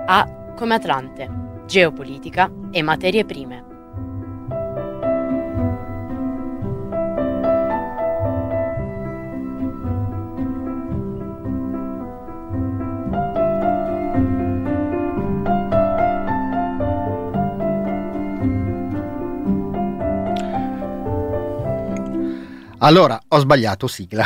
A come Atlante, geopolitica e materie prime. Allora, ho sbagliato sigla.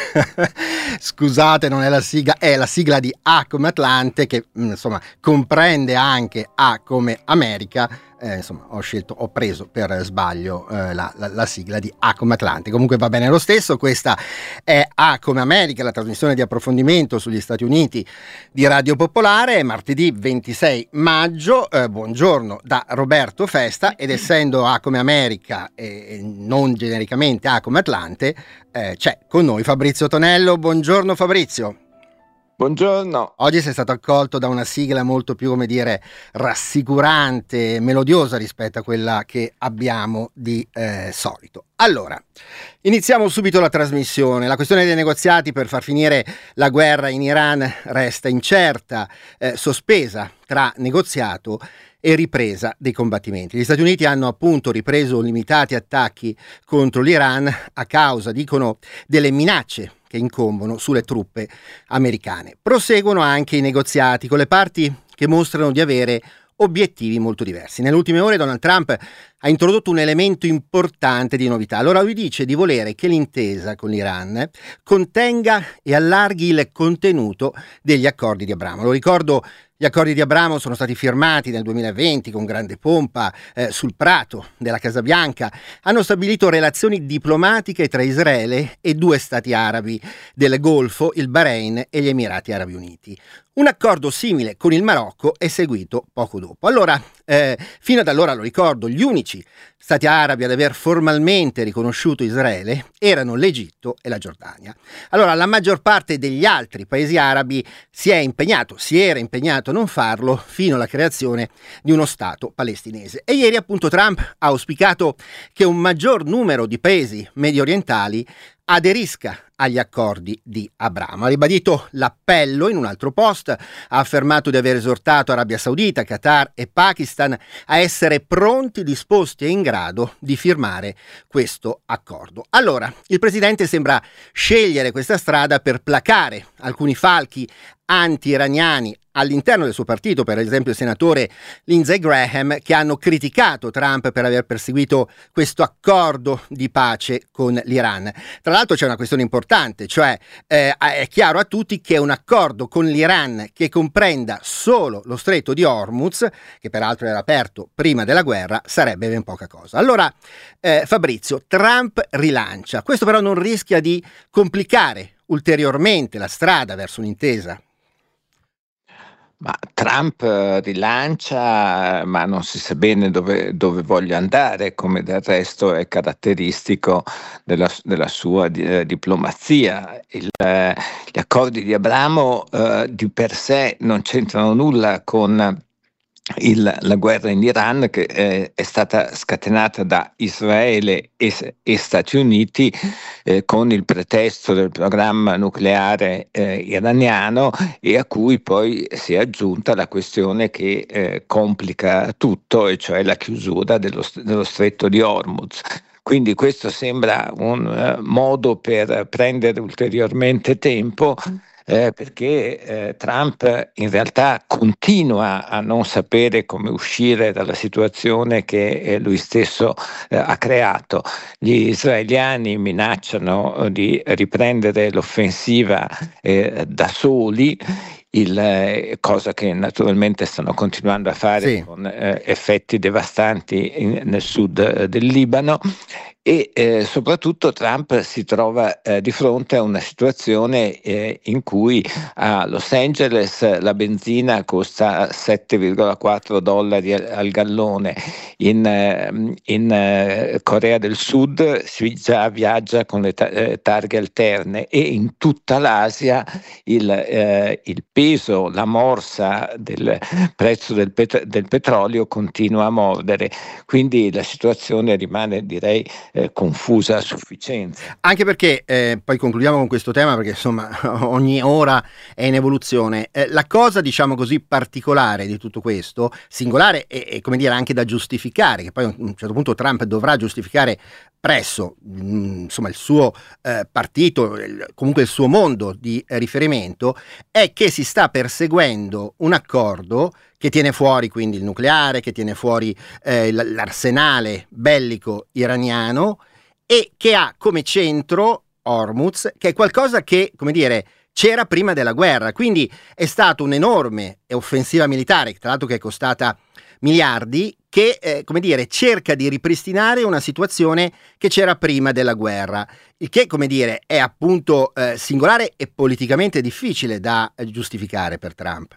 Scusate, non è la sigla, è la sigla di A come Atlante, che insomma comprende anche A come America. Insomma, ho preso per sbaglio la sigla di A come Atlante. Comunque va bene lo stesso. Questa è A come America, la trasmissione di approfondimento sugli Stati Uniti di Radio Popolare. È martedì 26 maggio. Buongiorno da Roberto Festa, ed essendo A come America e non genericamente A come Atlante, c'è con noi Fabrizio Tonello. Buongiorno Fabrizio. Buongiorno. Oggi sei stato accolto da una sigla molto più, come dire, rassicurante, melodiosa rispetto a quella che abbiamo di solito. Allora, iniziamo subito la trasmissione. La questione dei negoziati per far finire la guerra in Iran resta incerta, sospesa tra negoziato e ripresa dei combattimenti. Gli Stati Uniti hanno appunto ripreso limitati attacchi contro l'Iran a causa, dicono, delle minacce che incombono sulle truppe americane. Proseguono anche i negoziati con le parti che mostrano di avere obiettivi molto diversi. Nelle ultime ore Donald Trump ha introdotto un elemento importante di novità. Allora lui dice di volere che l'intesa con l'Iran contenga e allarghi il contenuto degli accordi di Abramo. Lo ricordo, gli accordi di Abramo sono stati firmati nel 2020 con grande pompa sul prato della Casa Bianca. Hanno stabilito relazioni diplomatiche tra Israele e due stati arabi del Golfo, il Bahrain e gli Emirati Arabi Uniti. Un accordo simile con il Marocco è seguito poco dopo. Allora, fino ad allora, lo ricordo, gli unici stati arabi ad aver formalmente riconosciuto Israele erano l'Egitto e la Giordania. Allora, la maggior parte degli altri paesi arabi si era impegnato a non farlo fino alla creazione di uno Stato palestinese. E ieri appunto Trump ha auspicato che un maggior numero di paesi medio orientali aderisca agli accordi di Abramo. Ha ribadito l'appello in un altro post, ha affermato di aver esortato Arabia Saudita, Qatar e Pakistan a essere pronti, disposti e in grado di firmare questo accordo. Allora, il presidente sembra scegliere questa strada per placare alcuni falchi anti-iraniani all'interno del suo partito, per esempio il senatore Lindsey Graham, che hanno criticato Trump per aver perseguito questo accordo di pace con l'Iran. Tra l'altro c'è una questione importante, cioè è chiaro a tutti che un accordo con l'Iran che comprenda solo lo stretto di Hormuz, che peraltro era aperto prima della guerra, sarebbe ben poca cosa. Allora, Fabrizio, Trump rilancia. Questo però non rischia di complicare ulteriormente la strada verso un'intesa? Ma Trump rilancia, ma non si sa bene dove voglia andare, come del resto è caratteristico della sua diplomazia. Gli accordi di Abramo di per sé non c'entrano nulla con la guerra in Iran, che è stata scatenata da Israele e Stati Uniti con il pretesto del programma nucleare iraniano, e a cui poi si è aggiunta la questione che complica tutto, e cioè la chiusura dello stretto di Hormuz. Quindi questo sembra un modo per prendere ulteriormente tempo, perché Trump in realtà continua a non sapere come uscire dalla situazione che lui stesso ha creato. Gli israeliani minacciano di riprendere l'offensiva da soli, cosa che naturalmente stanno continuando a fare, sì, con effetti devastanti nel sud del Libano. E soprattutto Trump si trova di fronte a una situazione in cui a Los Angeles la benzina costa $7,4 al gallone, in Corea del Sud si già viaggia con le targhe alterne, e in tutta l'Asia il peso, la morsa del prezzo del petrolio continua a mordere. Quindi la situazione rimane, direi, confusa sufficienza. Anche perché, poi concludiamo con questo tema perché insomma ogni ora è in evoluzione. La cosa, diciamo così, particolare di tutto questo, singolare e come dire anche da giustificare, che poi a un certo punto Trump dovrà giustificare presso insomma il suo partito, comunque il suo mondo di riferimento, è che si sta perseguendo un accordo che tiene fuori quindi il nucleare, che tiene fuori l'arsenale bellico iraniano e che ha come centro Hormuz, che è qualcosa che, come dire, c'era prima della guerra. Quindi è stata un'enorme offensiva militare, tra l'altro che è costata miliardi, che come dire cerca di ripristinare una situazione che c'era prima della guerra, il che, come dire, è appunto singolare e politicamente difficile da giustificare per Trump.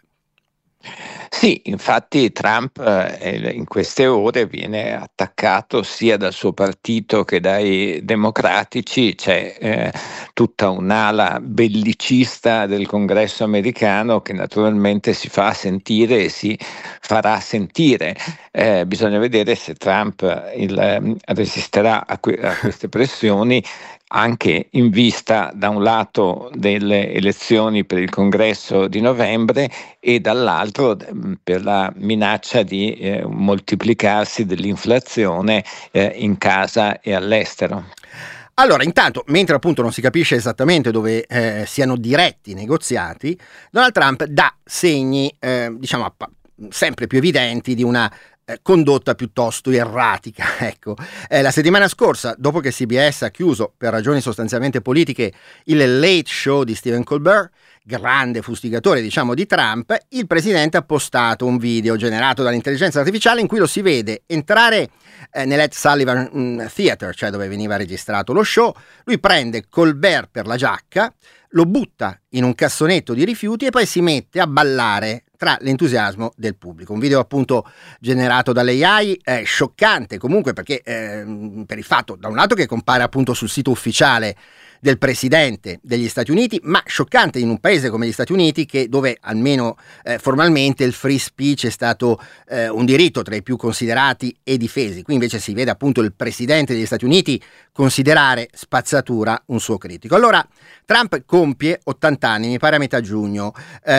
Sì, infatti Trump in queste ore viene attaccato sia dal suo partito che dai democratici. C'è tutta un'ala bellicista del Congresso americano che naturalmente si fa sentire e si farà sentire. Bisogna vedere se Trump resisterà a queste pressioni, anche in vista da un lato delle elezioni per il Congresso di novembre e dall'altro per la minaccia di moltiplicarsi dell'inflazione in casa e all'estero. Allora, intanto, mentre appunto non si capisce esattamente dove siano diretti i negoziati, Donald Trump dà segni, diciamo, sempre più evidenti di una condotta piuttosto erratica. Ecco, la settimana scorsa, dopo che CBS ha chiuso per ragioni sostanzialmente politiche il Late Show di Stephen Colbert, grande fustigatore diciamo di Trump, il presidente ha postato un video generato dall'intelligenza artificiale in cui lo si vede entrare nell'Ed Sullivan Theater, cioè dove veniva registrato lo show. Lui prende Colbert per la giacca, lo butta in un cassonetto di rifiuti e poi si mette a ballare tra l'entusiasmo del pubblico. Un video appunto generato dall'AI, scioccante comunque perché per il fatto da un lato che compare appunto sul sito ufficiale del presidente degli Stati Uniti, ma scioccante in un paese come gli Stati Uniti dove almeno formalmente il free speech è stato un diritto tra i più considerati e difesi. Qui invece si vede appunto il presidente degli Stati Uniti considerare spazzatura un suo critico. Allora Trump compie 80 anni, mi pare a metà giugno.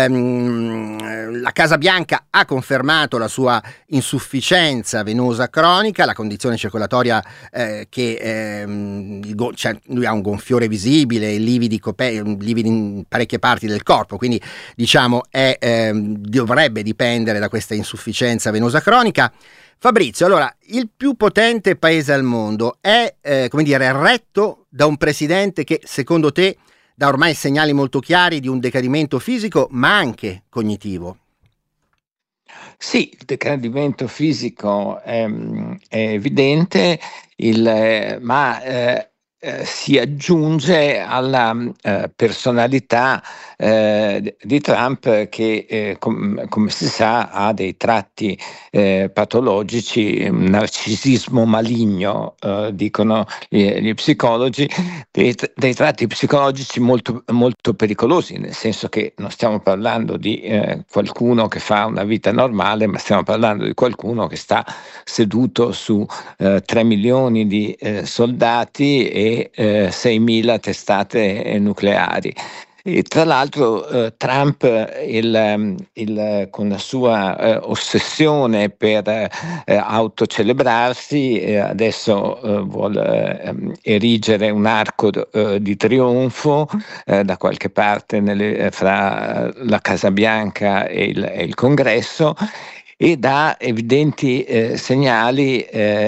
La Casa Bianca ha confermato la sua insufficienza venosa cronica, la condizione circolatoria che lui ha un gonfiore visibile, lividi in parecchie parti del corpo, quindi diciamo dovrebbe dipendere da questa insufficienza venosa cronica. Fabrizio, allora, il più potente paese al mondo è, come dire, retto da un presidente che secondo te dà ormai segnali molto chiari di un decadimento fisico ma anche cognitivo? Sì, il decadimento fisico è evidente, ma si aggiunge alla personalità di Trump che come si sa ha dei tratti patologici, un narcisismo maligno, dicono gli psicologi, dei tratti psicologici molto, molto pericolosi, nel senso che non stiamo parlando di qualcuno che fa una vita normale, ma stiamo parlando di qualcuno che sta seduto su 3 milioni di soldati e 6.000 testate nucleari. E tra l'altro Trump con la sua ossessione per autocelebrarsi adesso vuole erigere un arco di trionfo da qualche parte fra la Casa Bianca e il Congresso, e dà evidenti segnali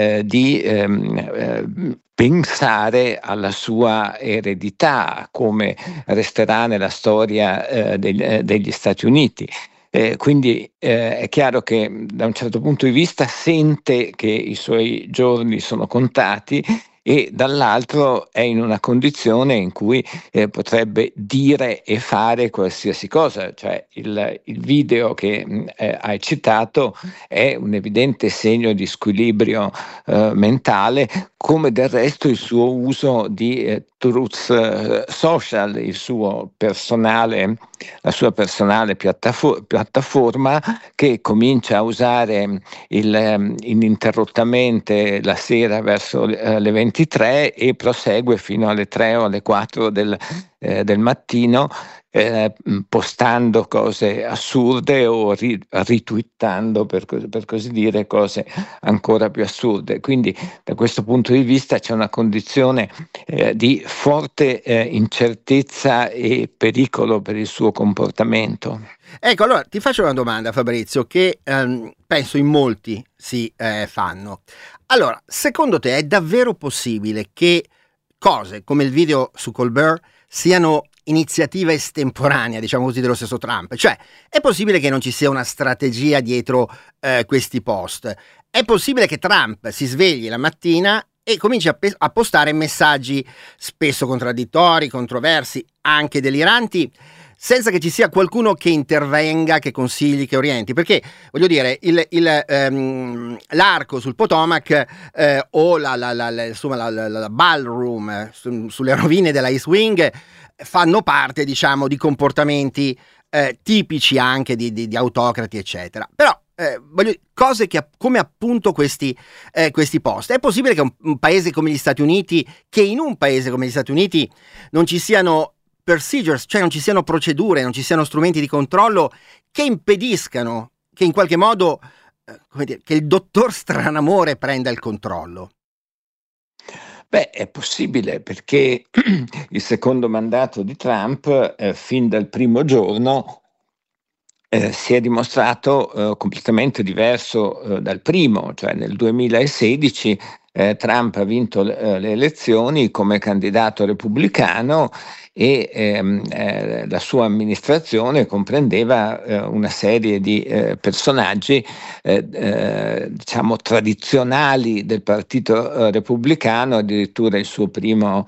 di pensare alla sua eredità, come resterà nella storia degli Stati Uniti. Quindi è chiaro che da un certo punto di vista sente che i suoi giorni sono contati e dall'altro è in una condizione in cui potrebbe dire e fare qualsiasi cosa. Cioè il video che hai citato è un evidente segno di squilibrio mentale, come del resto il suo uso di Truth Social, il suo personale la sua personale piattaforma, che comincia a usare ininterrottamente la sera verso le 23 e prosegue fino alle 3 o alle 4 del mattino, postando cose assurde o ritwittando, per così dire, cose ancora più assurde. Quindi da questo punto di vista c'è una condizione di forte incertezza e pericolo per il suo comportamento. Ecco, allora ti faccio una domanda, Fabrizio, che penso in molti si fanno. Allora, secondo te è davvero possibile che cose come il video su Colbert siano iniziativa estemporanea, diciamo così, dello stesso Trump? Cioè, è possibile che non ci sia una strategia dietro questi post? È possibile che Trump si svegli la mattina e cominci a postare messaggi spesso contraddittori, controversi, anche deliranti, senza che ci sia qualcuno che intervenga, che consigli, che orienti? Perché, voglio dire, l'arco sul Potomac o la ballroom sulle rovine della East Wing fanno parte, diciamo, di comportamenti tipici anche di autocrati, eccetera. Però cose come appunto questi post. È possibile che un paese come gli Stati Uniti, che in un paese come gli Stati Uniti non ci siano procedures, cioè non ci siano procedure, non ci siano strumenti di controllo che impediscano, che in qualche modo, come dire, che il dottor Stranamore prenda il controllo? Beh, è possibile, perché il secondo mandato di Trump, fin dal primo giorno, si è dimostrato completamente diverso dal primo. Cioè nel 2016 Trump ha vinto le elezioni come candidato repubblicano e la sua amministrazione comprendeva una serie di personaggi diciamo tradizionali del partito repubblicano. Addirittura il suo primo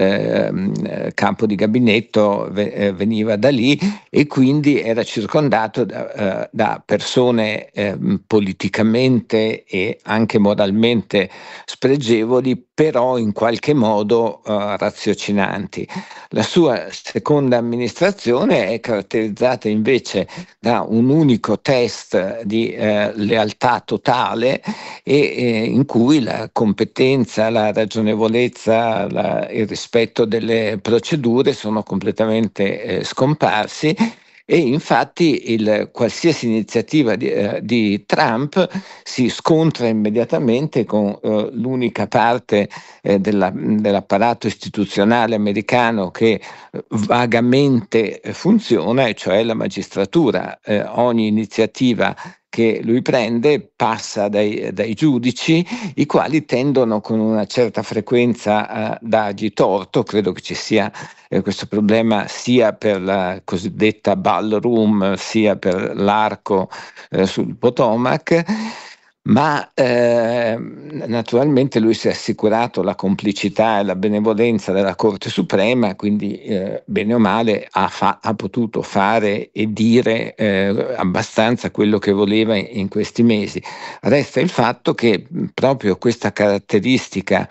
capo di gabinetto veniva da lì, e quindi era circondato da persone politicamente e anche moralmente spregevoli, però in qualche modo raziocinanti. La sua seconda amministrazione è caratterizzata invece da un unico test di lealtà totale e in cui la competenza, la ragionevolezza, il rispetto delle procedure sono completamente scomparsi. E infatti qualsiasi iniziativa di Trump si scontra immediatamente con l'unica parte dell'apparato istituzionale americano che vagamente funziona, e cioè la magistratura. Ogni iniziativa che lui prende passa dai giudici, i quali tendono con una certa frequenza a dargli torto. Credo che ci sia questo problema sia per la cosiddetta ballroom sia per l'arco sul Potomac, ma naturalmente lui si è assicurato la complicità e la benevolenza della Corte Suprema, quindi bene o male ha potuto fare e dire abbastanza quello che voleva in questi mesi. Resta il fatto che proprio questa caratteristica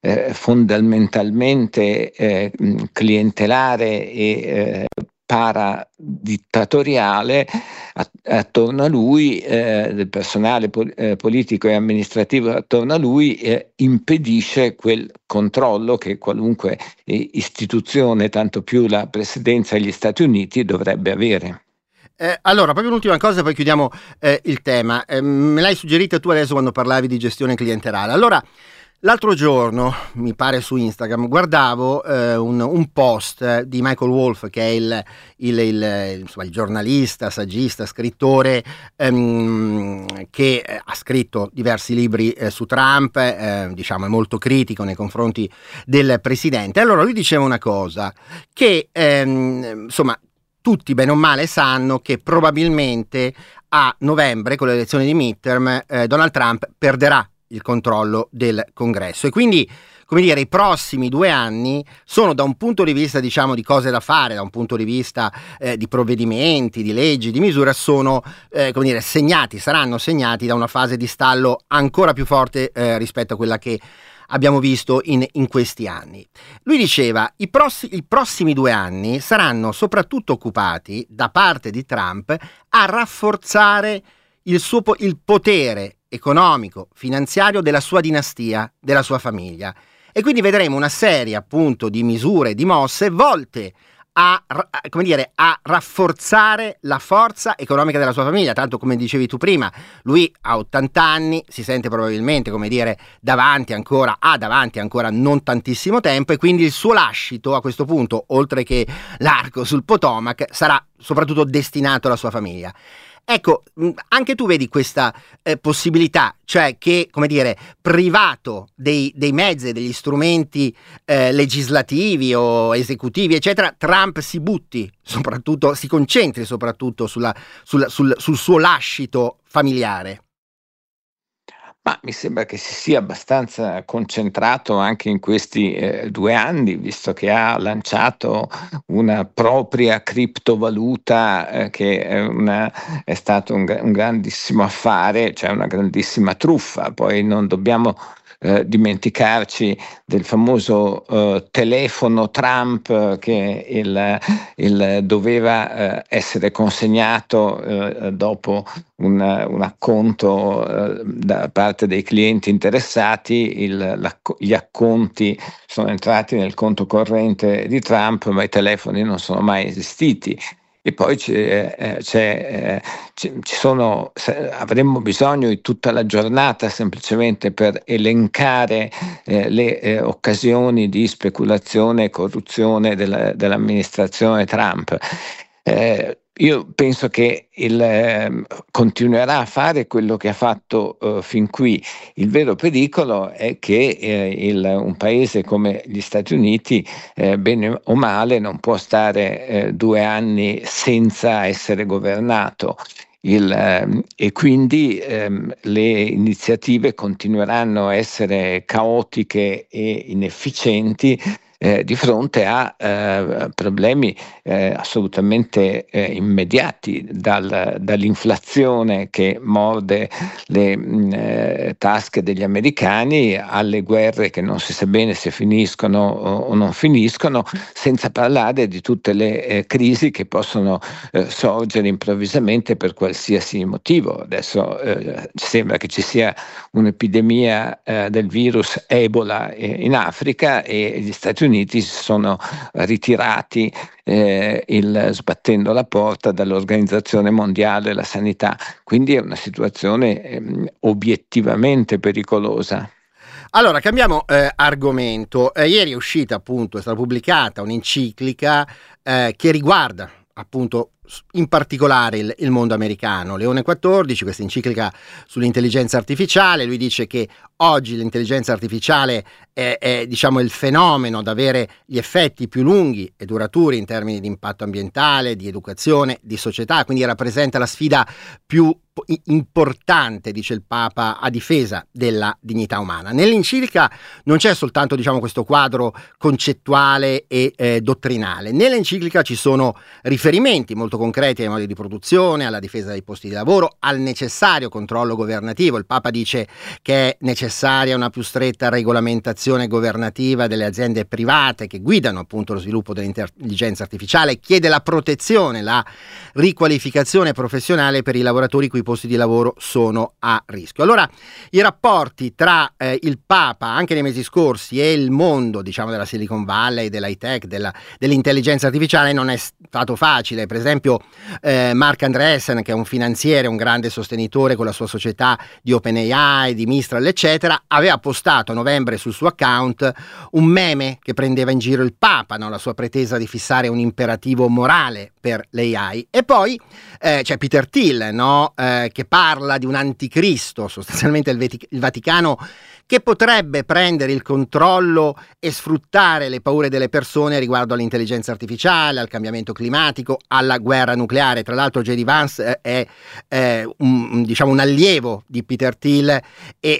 fondamentalmente clientelare e paradittatoriale attorno a lui, del personale politico e amministrativo attorno a lui, impedisce quel controllo che qualunque istituzione, tanto più la presidenza degli Stati Uniti, dovrebbe avere. Allora, proprio un'ultima cosa, poi chiudiamo il tema. Me l'hai suggerita tu adesso quando parlavi di gestione clientelare. Allora, l'altro giorno, mi pare su Instagram, guardavo un post di Michael Wolff, che è il giornalista, saggista, scrittore, che ha scritto diversi libri su Trump, diciamo è molto critico nei confronti del presidente. Allora lui diceva una cosa, che insomma tutti bene o male sanno che probabilmente a novembre, con le elezioni di midterm, Donald Trump perderà il controllo del Congresso. E quindi, come dire, i prossimi 2 anni sono, da un punto di vista, diciamo, di cose da fare, da un punto di vista di provvedimenti, di leggi, di misure, sono come dire, saranno segnati da una fase di stallo ancora più forte rispetto a quella che abbiamo visto in questi anni. Lui diceva: i prossimi 2 anni saranno soprattutto occupati da parte di Trump a rafforzare il potere economico, finanziario della sua dinastia, della sua famiglia. E quindi vedremo una serie, appunto, di misure, di mosse volte a rafforzare la forza economica della sua famiglia. Tanto, come dicevi tu prima, lui ha 80 anni, si sente probabilmente, come dire, davanti ancora non tantissimo tempo, e quindi il suo lascito a questo punto, oltre che l'arco sul Potomac, sarà soprattutto destinato alla sua famiglia. Ecco, anche tu vedi questa possibilità, cioè che, come dire, privato dei mezzi, degli strumenti legislativi o esecutivi, eccetera, Trump si concentri soprattutto sul suo lascito familiare? Ma mi sembra che si sia abbastanza concentrato anche in questi 2 anni, visto che ha lanciato una propria criptovaluta, che è stato un grandissimo affare, cioè una grandissima truffa. Poi non dobbiamo dimenticarci del famoso telefono Trump, che doveva essere consegnato dopo un acconto da parte dei clienti interessati. Gli acconti sono entrati nel conto corrente di Trump, ma i telefoni non sono mai esistiti. E poi avremmo bisogno di tutta la giornata semplicemente per elencare le occasioni di speculazione e corruzione dell'amministrazione Trump. Io penso che continuerà a fare quello che ha fatto fin qui. Il vero pericolo è che un paese come gli Stati Uniti, bene o male, non può stare 2 anni senza essere governato. E quindi le iniziative continueranno a essere caotiche e inefficienti di fronte a problemi assolutamente immediati, dall'inflazione che morde le tasche degli americani, alle guerre che non si sa bene se finiscono o non finiscono, senza parlare di tutte le crisi che possono sorgere improvvisamente per qualsiasi motivo. Adesso sembra che ci sia un'epidemia del virus Ebola in Africa, e gli Stati Uniti si sono ritirati sbattendo la porta dall'Organizzazione Mondiale della Sanità. Quindi è una situazione obiettivamente pericolosa. Allora, cambiamo argomento. Ieri è stata pubblicata un'enciclica che riguarda, appunto, in particolare il mondo americano. Leone XIV, questa enciclica sull'intelligenza artificiale. Lui dice che oggi l'intelligenza artificiale è diciamo il fenomeno ad avere gli effetti più lunghi e duraturi in termini di impatto ambientale, di educazione, di società, quindi rappresenta la sfida più importante, dice il Papa, a difesa della dignità umana. Nell'enciclica non c'è soltanto, diciamo, questo quadro concettuale e dottrinale. Nell'enciclica ci sono riferimenti molto concreti ai modi di produzione, alla difesa dei posti di lavoro, al necessario controllo governativo. Il Papa dice che è necessaria una più stretta regolamentazione governativa delle aziende private che guidano, appunto, lo sviluppo dell'intelligenza artificiale, chiede la protezione, la riqualificazione professionale per i lavoratori cui i posti di lavoro sono a rischio. Allora, i rapporti tra il Papa, anche nei mesi scorsi, e il mondo, diciamo, della Silicon Valley, dell'high tech, dell'intelligenza artificiale non è stato facile. Per esempio, Marc Andreessen, che è un finanziere, un grande sostenitore con la sua società di OpenAI, di Mistral, eccetera, aveva postato a novembre sul suo account un meme che prendeva in giro il Papa, no? La sua pretesa di fissare un imperativo morale per l'AI. E poi c'è Peter Thiel, no? Che parla di un anticristo, sostanzialmente il Vaticano, che potrebbe prendere il controllo e sfruttare le paure delle persone riguardo all'intelligenza artificiale, al cambiamento climatico, alla guerra nucleare. Tra l'altro J.D. Vance è un allievo di Peter Thiel, e Thiel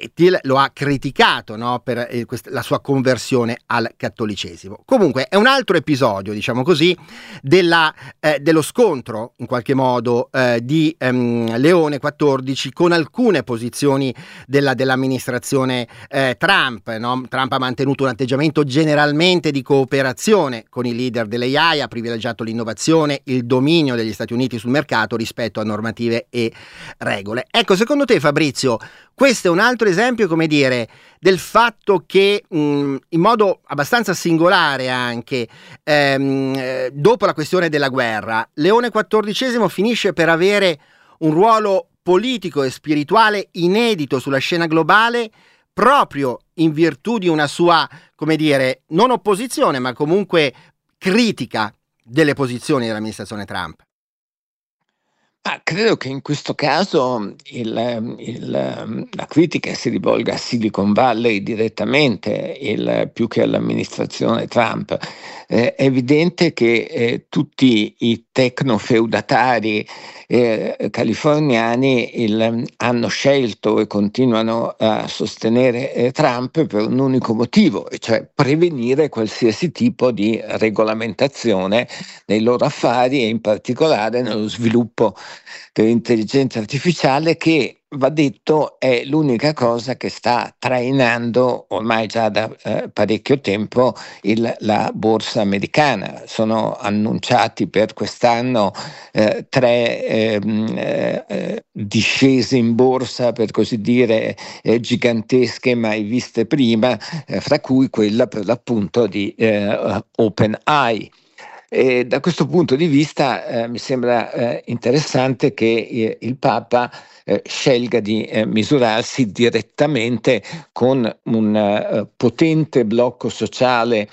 lo ha criticato, no, per la sua conversione al cattolicesimo. Comunque è un altro episodio, diciamo così, dello scontro in qualche modo di Leone XIV con alcune posizioni dell'amministrazione Trump, no? Trump ha mantenuto un atteggiamento generalmente di cooperazione con i leader dell'AI, ha privilegiato l'innovazione, il dominio degli Stati Uniti sul mercato rispetto a normative e regole. Ecco, secondo te, Fabrizio, questo è un altro esempio, come dire, del fatto che in modo abbastanza singolare anche dopo la questione della guerra, Leone XIV finisce per avere un ruolo politico e spirituale inedito sulla scena globale proprio in virtù di una sua, come dire, non opposizione, ma comunque critica delle posizioni dell'amministrazione Trump. Credo che in questo caso la critica si rivolga a Silicon Valley direttamente, più che all'amministrazione Trump. È evidente che tutti i tecnofeudatari californiani hanno scelto e continuano a sostenere Trump per un unico motivo, e cioè prevenire qualsiasi tipo di regolamentazione nei loro affari e in particolare nello sviluppo dell'intelligenza artificiale, che, va detto, è l'unica cosa che sta trainando ormai già da parecchio tempo la borsa americana. Sono annunciati per quest'anno 3 discese in borsa, per così dire, gigantesche, mai viste prima, fra cui quella per l'appunto di OpenAI. E da questo punto di vista mi sembra interessante che il Papa scelga di misurarsi direttamente con un potente blocco sociale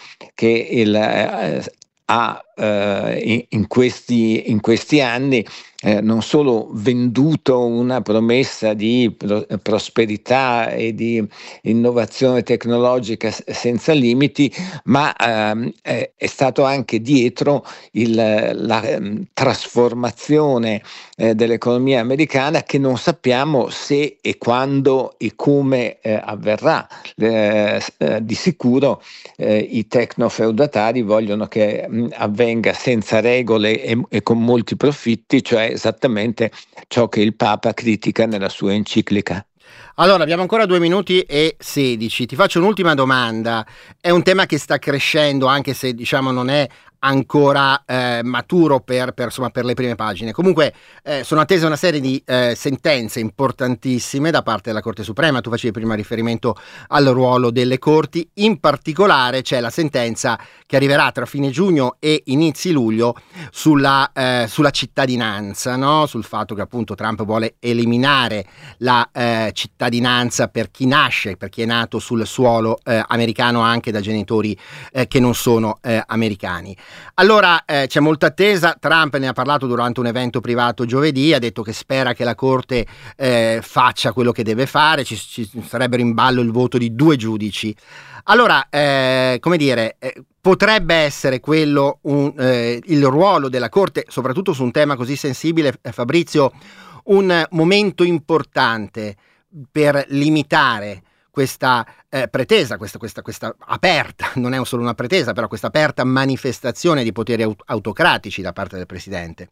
che ha in questi anni non solo venduto una promessa di prosperità e di innovazione tecnologica senza limiti, ma è stato anche dietro la trasformazione dell'economia americana, che non sappiamo se e quando e come avverrà. Di sicuro i tecnofeudatari vogliono che avvenga senza regole e con molti profitti, cioè esattamente ciò che il Papa critica nella sua enciclica. Allora, abbiamo ancora 2 minuti e 16. Ti faccio un'ultima domanda. È un tema che sta crescendo, anche se diciamo non è ancora maturo per le prime pagine. Comunque sono attese una serie di sentenze importantissime da parte della Corte Suprema. Tu facevi prima riferimento al ruolo delle corti, in particolare c'è la sentenza che arriverà tra fine giugno e inizi luglio sulla cittadinanza, no? Sul fatto che appunto Trump vuole eliminare la cittadinanza per chi nasce, per chi è nato sul suolo americano anche da genitori che non sono americani. Allora c'è molta attesa. Trump ne ha parlato durante un evento privato giovedì, ha detto che spera che la Corte faccia quello che deve fare, ci sarebbero in ballo il voto di 2 giudici. Allora, come dire, potrebbe essere quello il ruolo della Corte, soprattutto su un tema così sensibile, Fabrizio, un momento importante per limitare questa pretesa, questa aperta, non è solo una pretesa, però questa aperta manifestazione di poteri autocratici da parte del Presidente?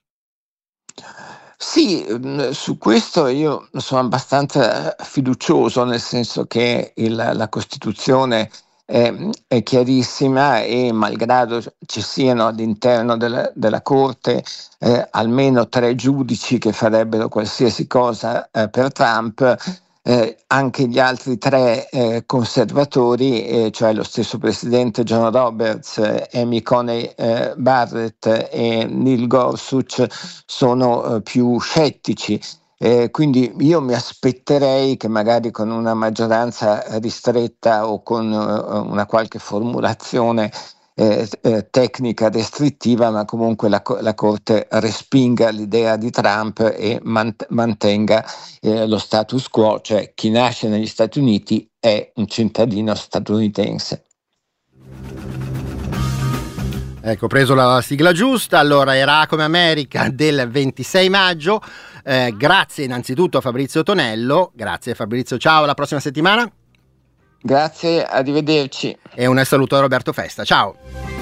Sì, su questo io sono abbastanza fiducioso, nel senso che la Costituzione è chiarissima, e malgrado ci siano all'interno della Corte almeno 3 giudici che farebbero qualsiasi cosa per Trump, anche gli altri 3 conservatori, cioè lo stesso presidente John Roberts, Amy Coney Barrett e Neil Gorsuch, sono più scettici. Quindi io mi aspetterei che magari con una maggioranza ristretta o con una qualche formulazione tecnica restrittiva, ma comunque la Corte respinga l'idea di Trump e mantenga lo status quo, cioè chi nasce negli Stati Uniti è un cittadino statunitense. Ecco, preso la sigla giusta. Allora, era Come America del 26 maggio. Grazie innanzitutto a Fabrizio Tonello. Grazie Fabrizio, ciao, alla prossima settimana. Grazie, arrivederci. E un saluto a Roberto Festa, ciao.